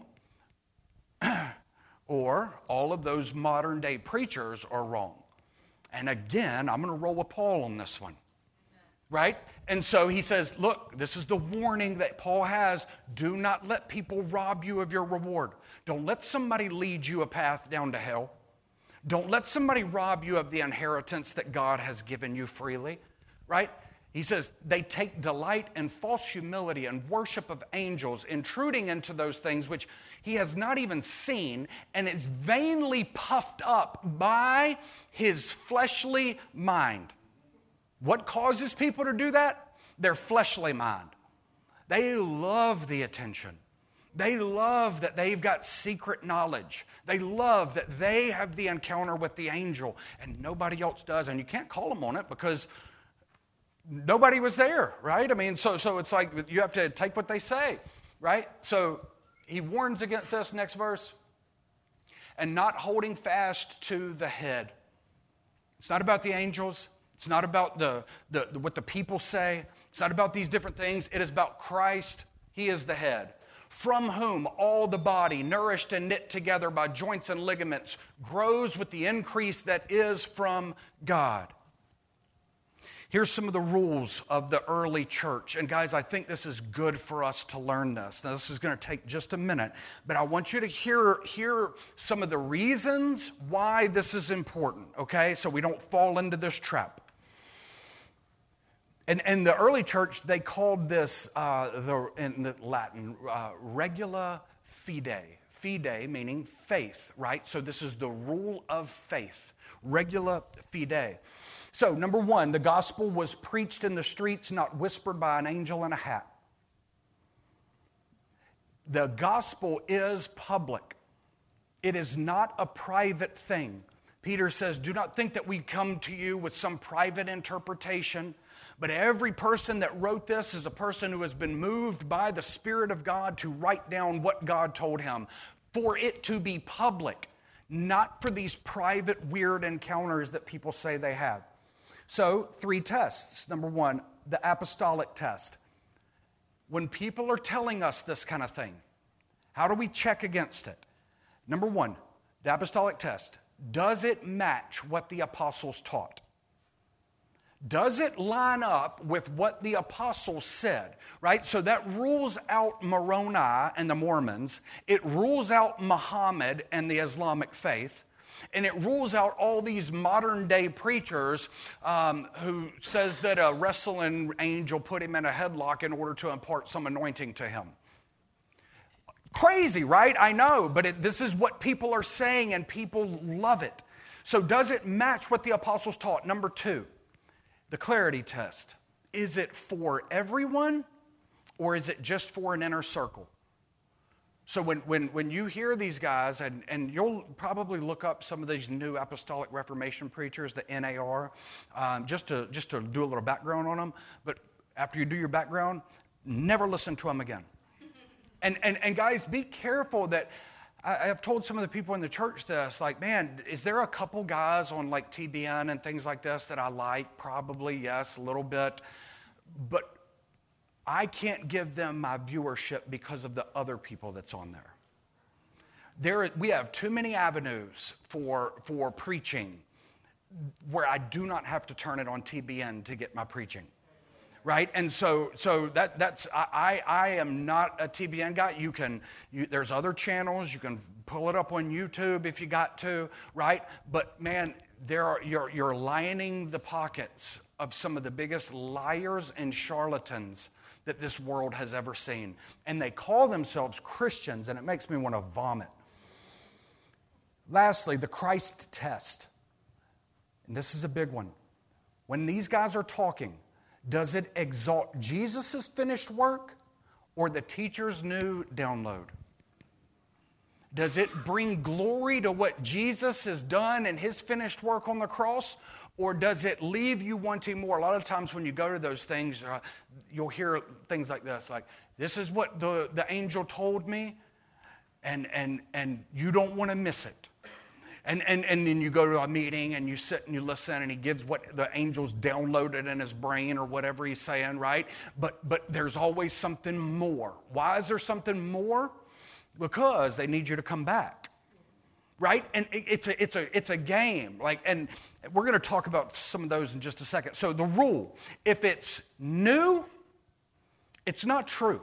or all of those modern day preachers are wrong. And again, I'm going to roll with Paul on this one, right? And so he says, look, this is the warning that Paul has. Do not let people rob you of your reward. Don't let somebody lead you a path down to hell. Don't let somebody rob you of the inheritance that God has given you freely, right? He says they take delight in false humility and worship of angels, intruding into those things which he has not even seen, and is vainly puffed up by his fleshly mind. What causes people to do that? Their fleshly mind. They love the attention. They love that they've got secret knowledge. They love that they have the encounter with the angel and nobody else does. And you can't call them on it because nobody was there, right? I mean, so it's like you have to take what they say, right? So he warns against this, next verse. And not holding fast to the head. It's not about the angels. It's not about what the people say. It's not about these different things. It is about Christ. He is the head. From whom all the body, nourished and knit together by joints and ligaments, grows with the increase that is from God. Here's some of the rules of the early church. And guys, I think this is good for us to learn this. Now, this is going to take just a minute, but I want you to hear some of the reasons why this is important, okay? So we don't fall into this trap. And the early church, they called this, in the Latin, regula fidei. Fide meaning faith, right? So this is the rule of faith. Regula fidei. So, number one, the gospel was preached in the streets, not whispered by an angel in a hat. The gospel is public. It is not a private thing. Peter says, do not think that we come to you with some private interpretation, but every person that wrote this is a person who has been moved by the Spirit of God to write down what God told him, for it to be public, not for these private, weird encounters that people say they have. So, 3 tests. Number one, the apostolic test. When people are telling us this kind of thing, how do we check against it? Number one, the apostolic test. Does it match what the apostles taught? Does it line up with what the apostles said, right? So that rules out Moroni and the Mormons. It rules out Muhammad and the Islamic faith. And it rules out all these modern day preachers who says that a wrestling angel put him in a headlock in order to impart some anointing to him. Crazy, right? I know, but this is what people are saying and people love it. So does it match what the apostles taught? Number 2, the clarity test. Is it for everyone or is it just for an inner circle? So when you hear these guys, and you'll probably look up some of these new Apostolic Reformation preachers, the NAR, just to do a little background on them. But after you do your background, never listen to them again. And guys, be careful that I have told some of the people in the church this, like, man, is there a couple guys on like TBN and things like this that I like? Probably, yes, a little bit. But I can't give them my viewership because of the other people that's on there. We have too many avenues for preaching where I do not have to turn it on TBN to get my preaching, right? And so that's I am not a TBN guy. There's other channels. You can pull it up on YouTube if you got to, right? But man, you're lining the pockets of some of the biggest liars and charlatans that this world has ever seen. And they call themselves Christians, and it makes me want to vomit. Lastly, the Christ test. And this is a big one. When these guys are talking, does it exalt Jesus' finished work or the teacher's new download? Does it bring glory to what Jesus has done and his finished work on the cross? Or does it leave you wanting more? A lot of times when you go to those things, you'll hear things like this, like, this is what the angel told me, and you don't want to miss it. And then you go to a meeting and you sit and you listen and he gives what the angel's downloaded in his brain or whatever he's saying, right? But there's always something more. Why is there something more? Because they need you to come back. Right? And it's a game. And we're going to talk about some of those in just a second. So the rule, if it's new, it's not true.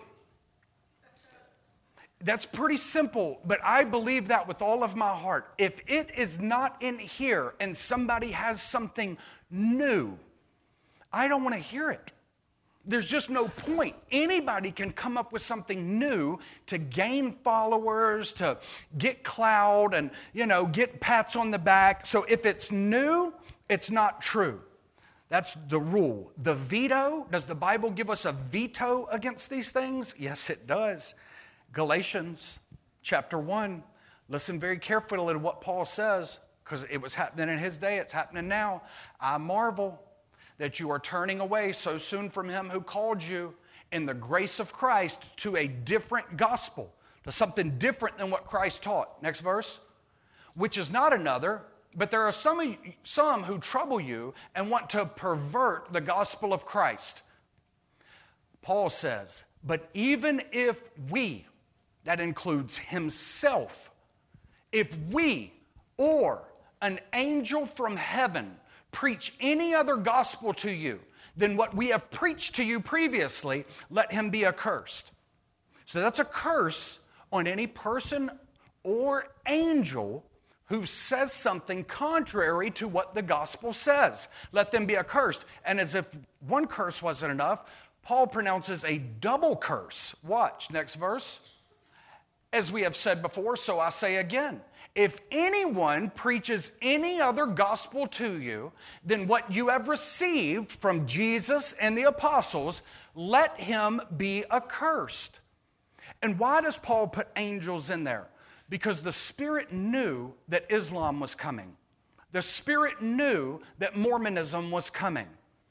That's pretty simple, but I believe that with all of my heart. If it is not in here and somebody has something new, I don't want to hear it. There's just no point. Anybody can come up with something new to gain followers, to get clout, and, get pats on the back. So if it's new, it's not true. That's the rule. The veto, does the Bible give us a veto against these things? Yes, it does. Galatians chapter 1. Listen very carefully to what Paul says, because it was happening in his day. It's happening now. I marvel that you are turning away so soon from him who called you in the grace of Christ to a different gospel, to something different than what Christ taught. Next verse. Which is not another, but there are some who trouble you and want to pervert the gospel of Christ. Paul says, but even if we, that includes himself, if we or an angel from heaven preach any other gospel to you than what we have preached to you previously, let him be accursed. So that's a curse on any person or angel who says something contrary to what the gospel says. Let them be accursed. And as if one curse wasn't enough, Paul pronounces a double curse. Watch, next verse. As we have said before, so I say again, if anyone preaches any other gospel to you than what you have received from Jesus and the apostles, let him be accursed. And why does Paul put angels in there? Because the Spirit knew that Islam was coming. The Spirit knew that Mormonism was coming.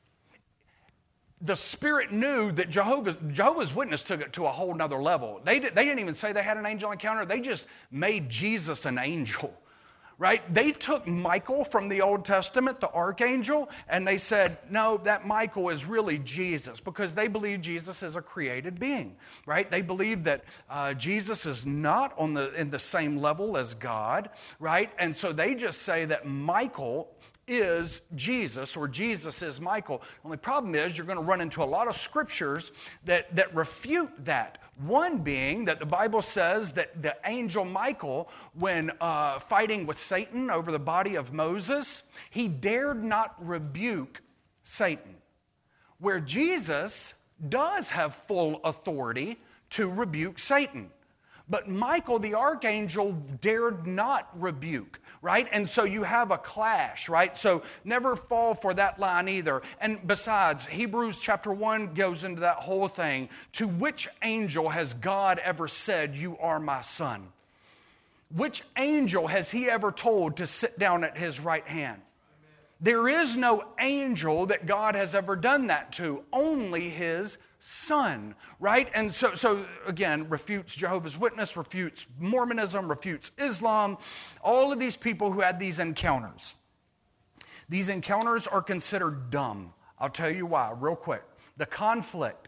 The Spirit knew that Jehovah's Witness took it to a whole nother level. They didn't even say they had an angel encounter. They just made Jesus an angel, right? They took Michael from the Old Testament, the archangel, and they said, no, that Michael is really Jesus, because they believe Jesus is a created being, right? They believe that Jesus is not in the same level as God, right? And so they just say that Michael is Jesus, or Jesus is Michael. The only problem is you're going to run into a lot of scriptures that refute that. One being that the Bible says that the angel Michael, when fighting with Satan over the body of Moses, he dared not rebuke Satan. Where Jesus does have full authority to rebuke Satan. But Michael, the archangel, dared not rebuke, right? And so you have a clash, right? So never fall for that line either. And besides, Hebrews chapter 1 goes into that whole thing. To which angel has God ever said, you are my son? Which angel has he ever told to sit down at his right hand? There is no angel that God has ever done that to, only his Son, right? And so again, refutes Jehovah's Witness, refutes Mormonism, refutes Islam, all of these people who had these encounters. These encounters are considered dumb. I'll tell you why, real quick. The conflict.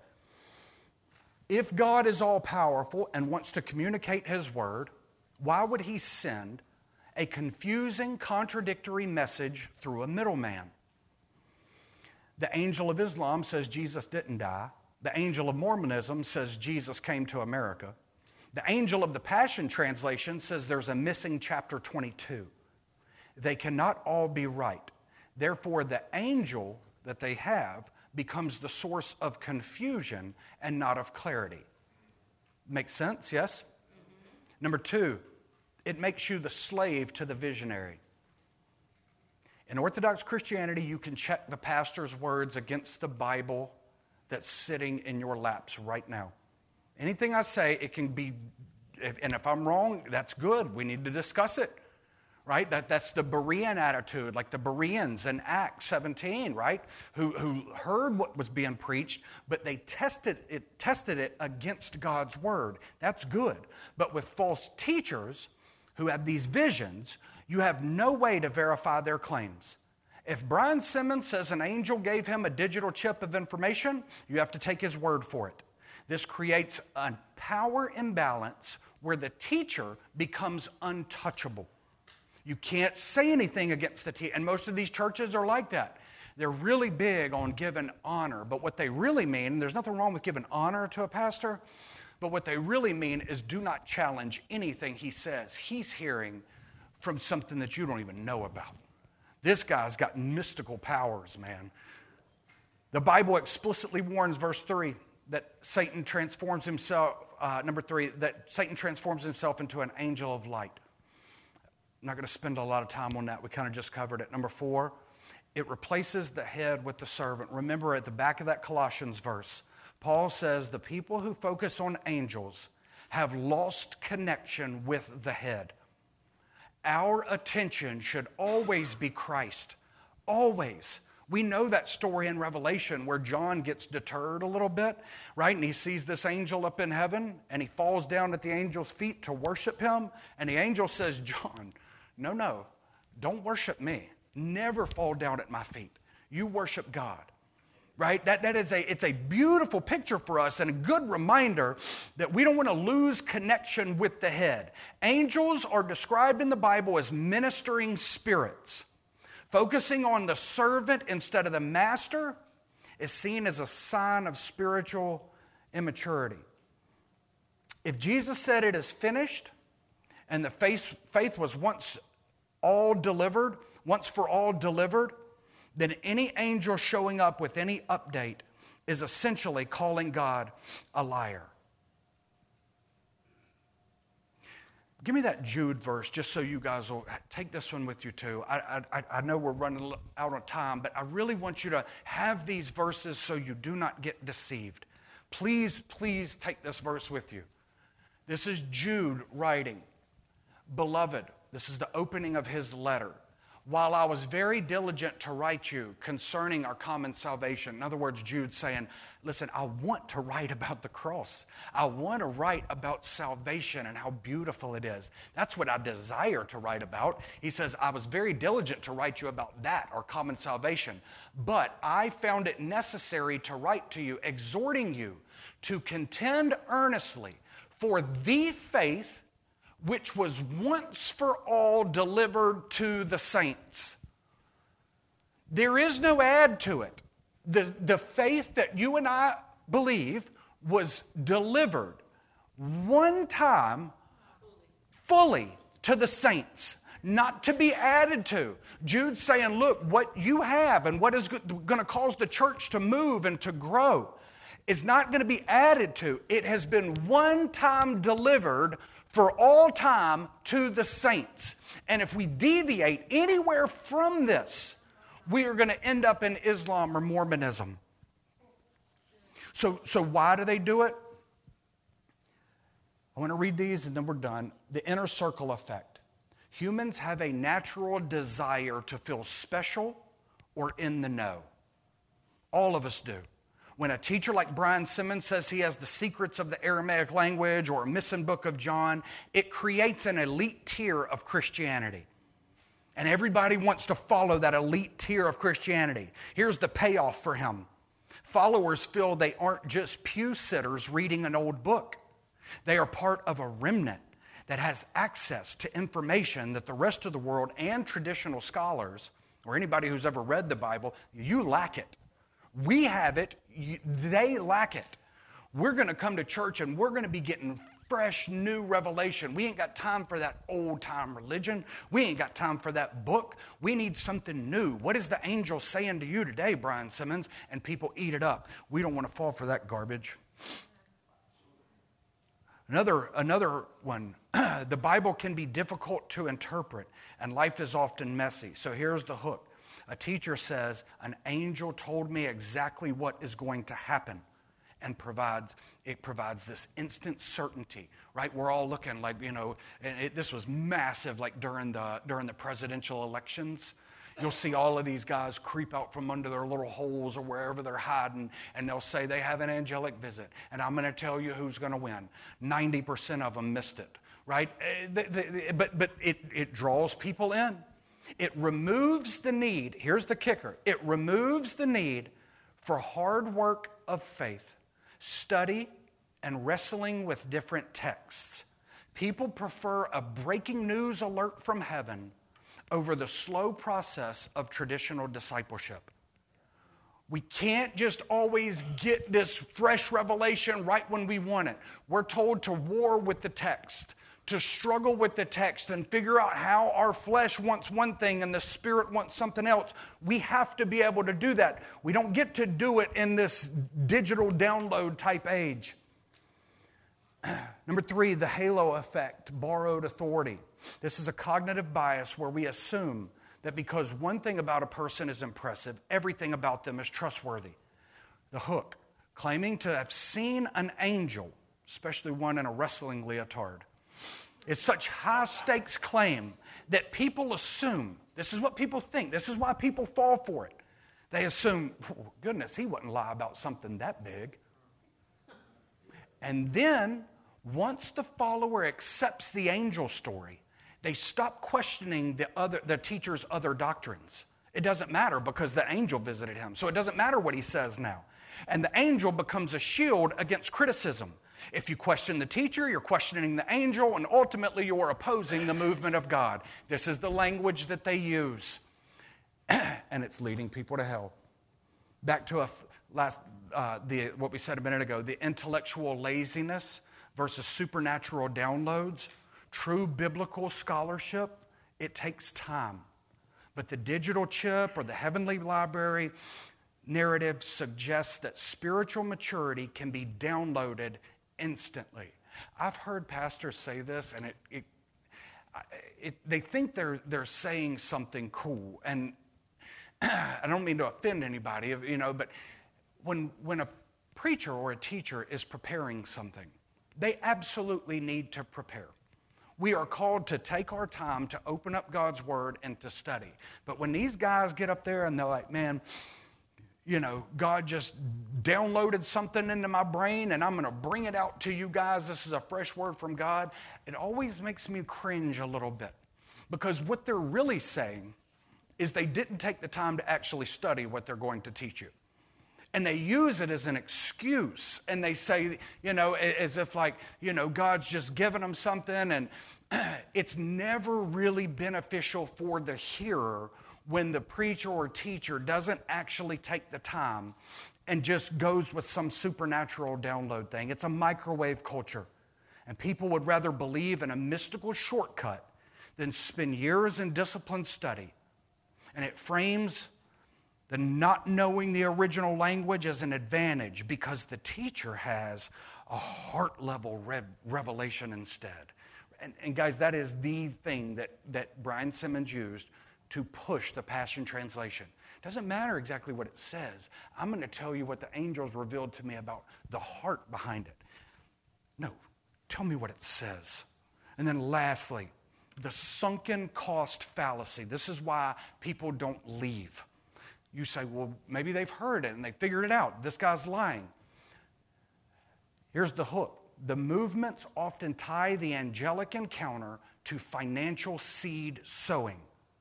If God is all-powerful and wants to communicate his word, why would he send a confusing, contradictory message through a middleman? The angel of Islam says Jesus didn't die. The angel of Mormonism says Jesus came to America. The angel of the Passion Translation says there's a missing chapter 22. They cannot all be right. Therefore, the angel that they have becomes the source of confusion and not of clarity. Makes sense, yes? Number two, it makes you the slave to the visionary. In Orthodox Christianity, you can check the pastor's words against the Bible that's sitting in your laps right now. Anything I say, it can be, and if I'm wrong, that's good. We need to discuss it, right? That's the Berean attitude, like the Bereans in Acts 17, right? Who heard what was being preached, but they tested it against God's word. That's good. But with false teachers who have these visions, you have no way to verify their claims. If Brian Simmons says an angel gave him a digital chip of information, you have to take his word for it. This creates a power imbalance where the teacher becomes untouchable. You can't say anything against the teacher, and most of these churches are like that. They're really big on giving honor, but what they really mean, there's nothing wrong with giving honor to a pastor, but what they really mean is do not challenge anything he says. He's hearing from something that you don't even know about. This guy's got mystical powers, man. The Bible explicitly warns, verse 3, that Satan transforms himself, that Satan transforms himself into an angel of light. I'm not going to spend a lot of time on that. We kind of just covered it. Number 4, it replaces the head with the servant. Remember at the back of that Colossians verse, Paul says the people who focus on angels have lost connection with the head. Our attention should always be Christ. Always. We know that story in Revelation where John gets deterred a little bit, right? And he sees this angel up in heaven, and he falls down at the angel's feet to worship him. And the angel says, John, no, don't worship me. Never fall down at my feet. You worship God. Right? It's a beautiful picture for us and a good reminder that we don't want to lose connection with the head. Angels are described in the Bible as ministering spirits. Focusing on the servant instead of the master is seen as a sign of spiritual immaturity. If Jesus said it is finished, and the faith was once for all delivered, then any angel showing up with any update is essentially calling God a liar. Give me that Jude verse just so you guys will take this one with you too. I know we're running out of time, but I really want you to have these verses so you do not get deceived. Please take this verse with you. This is Jude writing, "Beloved," this is the opening of his letter, "while I was very diligent to write you concerning our common salvation." In other words, Jude's saying, listen, I want to write about the cross. I want to write about salvation and how beautiful it is. That's what I desire to write about. He says, I was very diligent to write you about that, our common salvation. But I found it necessary to write to you, exhorting you to contend earnestly for the faith which was once for all delivered to the saints. There is no add to it. The faith that you and I believe was delivered one time fully to the saints, not to be added to. Jude's saying, look, what you have and what is going to cause the church to move and to grow is not going to be added to. It has been one time delivered for all time to the saints. And if we deviate anywhere from this, we are going to end up in Islam or Mormonism. So why do they do it? I want to read these and then we're done. The inner circle effect. Humans have a natural desire to feel special or in the know. All of us do. When a teacher like Brian Simmons says he has the secrets of the Aramaic language or a missing book of John, it creates an elite tier of Christianity. And everybody wants to follow that elite tier of Christianity. Here's the payoff for him. Followers feel they aren't just pew sitters reading an old book. They are part of a remnant that has access to information that the rest of the world and traditional scholars, or anybody who's ever read the Bible, you lack it. We have it, they lack it. We're going to come to church and we're going to be getting fresh, new revelation. We ain't got time for that old-time religion. We ain't got time for that book. We need something new. What is the angel saying to you today, Brian Simmons? And people eat it up. We don't want to fall for that garbage. Another one, the Bible can be difficult to interpret, and life is often messy. So here's the hook. A teacher says, an angel told me exactly what is going to happen. And it provides this instant certainty, right? We're all looking like, and this was massive, like during the presidential elections. You'll see all of these guys creep out from under their little holes or wherever they're hiding, and they'll say they have an angelic visit, and I'm going to tell you who's going to win. 90% of them missed it, right? But it draws people in. It removes the need. Here's the kicker. It removes the need for hard work of faith, study, and wrestling with different texts. People prefer a breaking news alert from heaven over the slow process of traditional discipleship. We can't just always get this fresh revelation right when we want it. We're told to war with the text, to struggle with the text and figure out how our flesh wants one thing and the spirit wants something else. We have to be able to do that. We don't get to do it in this digital download type age. Number 3, the halo effect, borrowed authority. This is a cognitive bias where we assume that because one thing about a person is impressive, everything about them is trustworthy. The hook, claiming to have seen an angel, especially one in a wrestling leotard, is such high-stakes claim that people assume, this is what people think, this is why people fall for it. They assume, oh, goodness, he wouldn't lie about something that big. And then, once the follower accepts the angel story, they stop questioning the teacher's other doctrines. It doesn't matter because the angel visited him, so it doesn't matter what he says now. And the angel becomes a shield against criticism. If you question the teacher, you're questioning the angel, and ultimately you are opposing the movement of God. This is the language that they use, and it's leading people to hell. Back to what we said a minute ago, the intellectual laziness versus supernatural downloads. True biblical scholarship, it takes time. But the digital chip or the heavenly library narrative suggests that spiritual maturity can be downloaded instantly. I've heard pastors say this, and they think they're saying something cool. And I don't mean to offend anybody, but when a preacher or a teacher is preparing something, they absolutely need to prepare. We are called to take our time to open up God's Word and to study. But when these guys get up there and they're like, man, God just downloaded something into my brain and I'm going to bring it out to you guys. This is a fresh word from God. It always makes me cringe a little bit, because what they're really saying is they didn't take the time to actually study what they're going to teach you. And they use it as an excuse, and they say, as if God's just giving them something, and it's never really beneficial for the hearer when the preacher or teacher doesn't actually take the time and just goes with some supernatural download thing. It's a microwave culture, and people would rather believe in a mystical shortcut than spend years in disciplined study. And it frames the not knowing the original language as an advantage because the teacher has a heart-level revelation instead. And guys, that is the thing that Brian Simmons used to push the Passion Translation. It doesn't matter exactly what it says. I'm going to tell you what the angels revealed to me about the heart behind it. No, tell me what it says. And then lastly, the sunken cost fallacy. This is why people don't leave. You say, well, maybe they've heard it and they figured it out. This guy's lying. Here's the hook. The movements often tie the angelic encounter to financial seed sowing.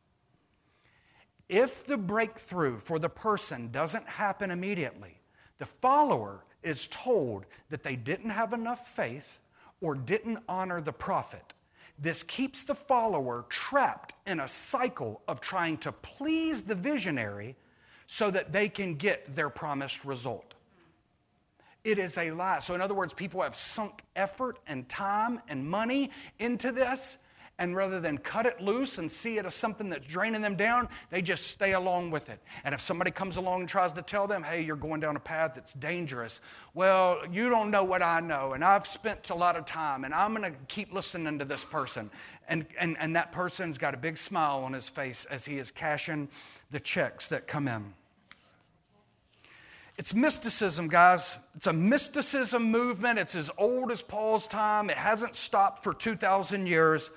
If the breakthrough for the person doesn't happen immediately, the follower is told that they didn't have enough faith or didn't honor the prophet. This keeps the follower trapped in a cycle of trying to please the visionary so that they can get their promised result. It is a lie. So in other words, people have sunk effort and time and money into this, and rather than cut it loose and see it as something that's draining them down, they just stay along with it. And if somebody comes along and tries to tell them, hey, you're going down a path that's dangerous, well, you don't know what I know, and I've spent a lot of time, and I'm going to keep listening to this person. And that person's got a big smile on his face as he is cashing the checks that come in. It's mysticism, guys. It's a mysticism movement. It's as old as Paul's time. It hasn't stopped for 2,000 years.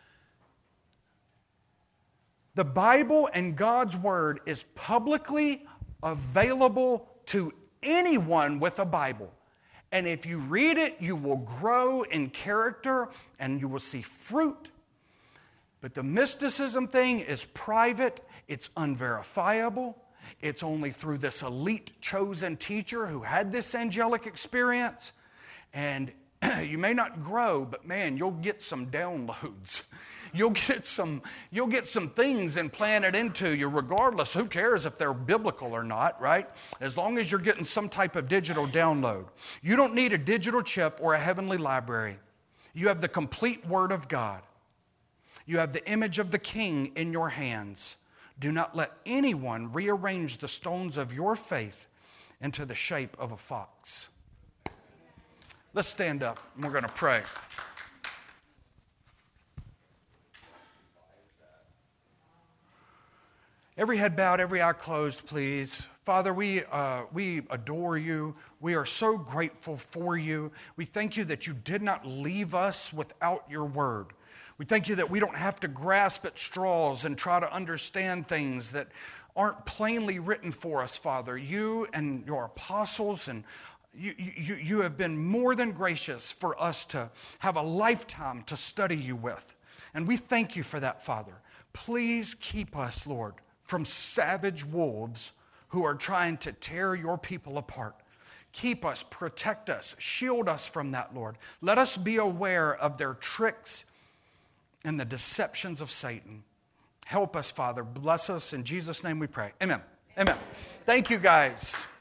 The Bible and God's Word is publicly available to anyone with a Bible. And if you read it, you will grow in character and you will see fruit. But the mysticism thing is private. It's unverifiable. It's only through this elite chosen teacher who had this angelic experience. And you may not grow, but man, you'll get some downloads. You'll get some things implanted into you regardless. Who cares if they're biblical or not, right? As long as you're getting some type of digital download. You don't need a digital chip or a heavenly library. You have the complete Word of God. You have the image of the King in your hands. Do not let anyone rearrange the stones of your faith into the shape of a fox. Let's stand up and we're going to pray. Every head bowed, every eye closed, please. Father, we adore you. We are so grateful for you. We thank you that you did not leave us without your word. We thank you that we don't have to grasp at straws and try to understand things that aren't plainly written for us, Father. You and your apostles and you have been more than gracious for us to have a lifetime to study you with. And we thank you for that, Father. Please keep us, Lord, from savage wolves who are trying to tear your people apart. Keep us, protect us, shield us from that, Lord. Let us be aware of their tricks and the deceptions of Satan. Help us, Father. Bless us. In Jesus' name we pray. Amen. Amen. Thank you, guys.